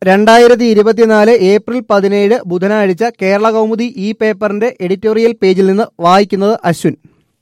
2024 April 17 ബുധനാഴ്ച കേരള കൗമുദി ഈ പേപ്പറിന്റെ എഡിറ്റോറിയൽ പേജിൽ നിന്ന് വായിക്കുന്നത് അശ്വിൻ.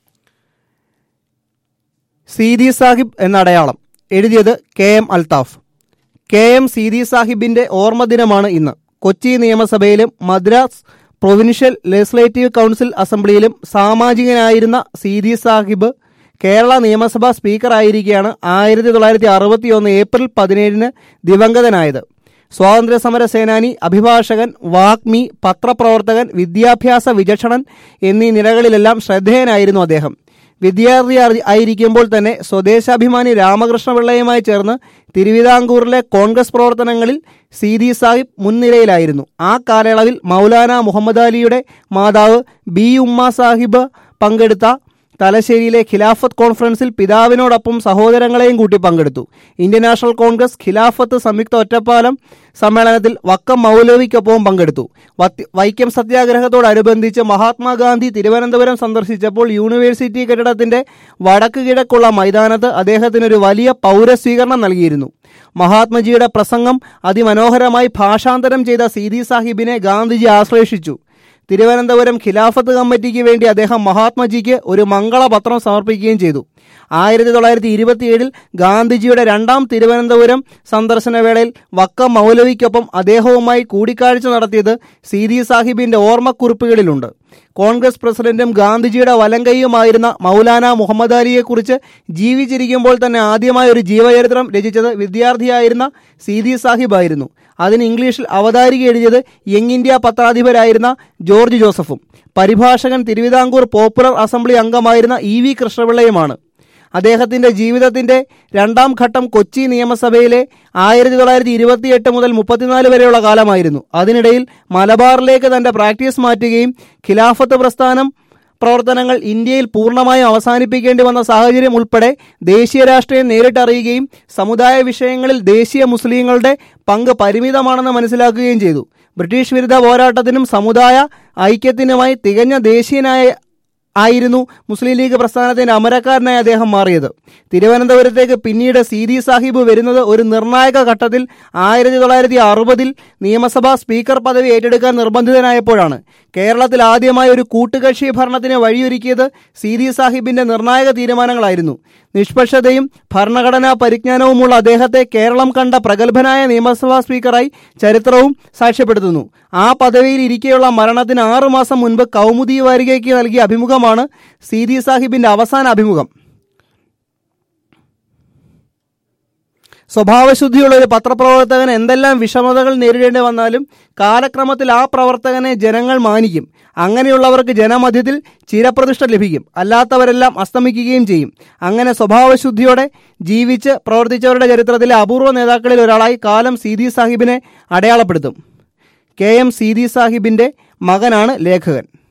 സീതി സാഹിബ് എന്ന അടയാളം എഴുതിയത് KM അൽത്താഫ്. KM സീതി സാഹിബിന്റെ ഓർമ്മദിനമാണ് ഇന്ന്. കൊച്ചി നിയമസഭയിലും മദ്രാസ് പ്രൊവിൻഷ്യൽ ലെജിസ്ലേറ്റീവ് കൗൺസിൽ അസംബ്ലിയിലും സാമാജികനായിരുന്ന സീതി സാഹിബ് കേരള നിയമസഭാ സ്പീക്കറായിരിക്കെയാണ് 1961 ഏപ്രിൽ 17 ദിവംഗതനായത്. സ്വാതന്ത്ര്യ സമര സേനാനി, അഭിഭാഷകൻ, വാഗ്മി, പത്രപ്രവർത്തകൻ, വിദ്യാഭ്യാസ വിചക്ഷണൻ എന്നീ നിലകളിലെല്ലാം ശ്രദ്ധേയനായിരുന്നു അദ്ദേഹം. വിദ്യാർത്ഥി ആയിരിക്കുമ്പോൾ തന്നെ സ്വദേശാഭിമാനി രാമകൃഷ്ണപിള്ളയുമായി ചേർന്ന് തിരുവിതാംകൂറിലെ കോൺഗ്രസ് പ്രവർത്തനങ്ങളിൽ സീതി സാഹിബ് മുൻനിരയിലായിരുന്നു. ആ കാലയളവിൽ മൗലാന മുഹമ്മദ് അലിയുടെ മാതാവ് ബി ഉമ്മ സാഹിബ് പങ്കെടുത്ത തലശ്ശേരിയിലെ ഖിലാഫത്ത് കോൺഫറൻസിൽ പിതാവിനോടൊപ്പം സഹോദരങ്ങളെയും കൂട്ടി പങ്കെടുത്തു. ഇന്ത്യൻ നാഷണൽ കോൺഗ്രസ് ഖിലാഫത്ത് സംയുക്ത ഒറ്റപ്പാലം സമ്മേളനത്തിൽ വക്കം മൗലവിക്കൊപ്പവും പങ്കെടുത്തു. വൈക്കം സത്യാഗ്രഹത്തോടനുബന്ധിച്ച് മഹാത്മാഗാന്ധി തിരുവനന്തപുരം സന്ദർശിച്ചപ്പോൾ യൂണിവേഴ്സിറ്റി കെട്ടിടത്തിന്റെ വടക്ക് കിഴക്കുള്ള മൈതാനത്ത് അദ്ദേഹത്തിനൊരു വലിയ പൗരസ്വീകരണം നൽകിയിരുന്നു. മഹാത്മജിയുടെ പ്രസംഗം അതിമനോഹരമായി ഭാഷാന്തരം ചെയ്ത സീതി സാഹിബിനെ ഗാന്ധിജി ആശ്ലേഷിച്ചു. തിരുവനന്തപുരം ഖിലാഫത്ത് കമ്മിറ്റിക്ക് വേണ്ടി അദ്ദേഹം മഹാത്മജിക്ക് ഒരു മംഗളപത്രം സമർപ്പിക്കുകയും ചെയ്തു. 1927 ഗാന്ധിജിയുടെ രണ്ടാം തിരുവനന്തപുരം സന്ദർശന വേളയിൽ വക്കം മൗലവിക്കൊപ്പം അദ്ദേഹവുമായി കൂടിക്കാഴ്ച നടത്തിയത് സീതി സാഹിബിന്റെ ഓർമ്മക്കുറിപ്പുകളിലുണ്ട്. കോൺഗ്രസ് പ്രസിഡന്റും ഗാന്ധിജിയുടെ വലങ്കൈയുമായിരുന്ന മൗലാന മുഹമ്മദ് അലിയെക്കുറിച്ച് ജീവിച്ചിരിക്കുമ്പോൾ തന്നെ ആദ്യമായി ഒരു ജീവചരിത്രം രചിച്ചത് വിദ്യാർത്ഥിയായിരുന്ന സീതി സാഹിബായിരുന്നു. അതിന് ഇംഗ്ലീഷിൽ അവതാരിക എഴുതിയത് യങ് ഇന്ത്യ പത്രാധിപരായിരുന്ന ജോർജ് ജോസഫും പരിഭാഷകൻ തിരുവിതാംകൂർ പോപ്പുലർ അസംബ്ലി അംഗമായിരുന്ന EV കൃഷ്ണപിള്ളയുമാണ്. അദ്ദേഹത്തിന്റെ ജീവിതത്തിന്റെ രണ്ടാം ഘട്ടം കൊച്ചി നിയമസഭയിലെ 1928 മുതൽ 34 വരെയുള്ള കാലമായിരുന്നു. അതിനിടയിൽ മലബാറിലേക്ക് തന്റെ പ്രാക്ടീസ് മാറ്റുകയും ഖിലാഫത്ത് പ്രവർത്തനങ്ങൾ ഇന്ത്യയിൽ പൂർണ്ണമായും അവസാനിപ്പിക്കേണ്ടി വന്ന സാഹചര്യം ഉൾപ്പെടെ ദേശീയ രാഷ്ട്രീയം നേരിട്ടറിയുകയും സമുദായ വിഷയങ്ങളിൽ ദേശീയ മുസ്ലിങ്ങളുടെ പങ്ക് പരിമിതമാണെന്ന് മനസ്സിലാക്കുകയും ചെയ്തു. ബ്രിട്ടീഷ് വിരുദ്ധ പോരാട്ടത്തിനും സമുദായ ഐക്യത്തിനുമായി തികഞ്ഞ ദേശീയനായിരുന്നു മുസ്ലിം ലീഗ് പ്രസ്ഥാനത്തിന്റെ അമരക്കാരനായി അദ്ദേഹം മാറിയത്. തിരുവനന്തപുരത്തേക്ക് പിന്നീട് സീതി സാഹിബ് വരുന്നത് ഒരു നിർണായക ഘട്ടത്തിൽ 1960 നിയമസഭാ സ്പീക്കർ പദവി ഏറ്റെടുക്കാൻ നിർബന്ധിതനായപ്പോഴാണ്. കേരളത്തിൽ ആദ്യമായി ഒരു കൂട്ടുകക്ഷി ഭരണത്തിന് വഴിയൊരുക്കിയത് സീതി സാഹിബിന്റെ നിർണായക തീരുമാനങ്ങളായിരുന്നു. നിഷ്പക്ഷതയും ഭരണഘടനാ പരിജ്ഞാനവുമുള്ള അദ്ദേഹത്തെ കേരളം കണ്ട പ്രഗത്ഭനായ നിയമസഭാ സ്പീക്കറായി ചരിത്രവും സാക്ഷ്യപ്പെടുത്തുന്നു. ആ പദവിയിൽ ഇരിക്കെയുള്ള മരണത്തിന് 6 മാസം മുൻപ് കൗമുദി വാരികയ്ക്ക് നൽകിയ അഭിമുഖമാണ് സീതി സാഹിബിന്റെ അവസാന അഭിമുഖം. സ്വഭാവശുദ്ധിയുള്ള ഒരു പത്രപ്രവർത്തകൻ എന്തെല്ലാം വിഷമതകൾ നേരിടേണ്ടി വന്നാലും കാലക്രമത്തിൽ ആ പ്രവർത്തകനെ ജനങ്ങൾ മാനിക്കും. അങ്ങനെയുള്ളവർക്ക് ജനമധ്യത്തിൽ ചിരപ്രതിഷ്ഠ ലഭിക്കും. അല്ലാത്തവരെല്ലാം അസ്തമിക്കുകയും ചെയ്യും. അങ്ങനെ സ്വഭാവശുദ്ധിയോടെ ജീവിച്ച് പ്രവർത്തിച്ചവരുടെ ചരിത്രത്തിലെ അപൂർവ നേതാക്കളിൽ ഒരാളായി കാലം സീതി സാഹിബിനെ അടയാളപ്പെടുത്തും. KM സീതി സാഹിബിന്റെ മകനാണ് ലേഖകൻ.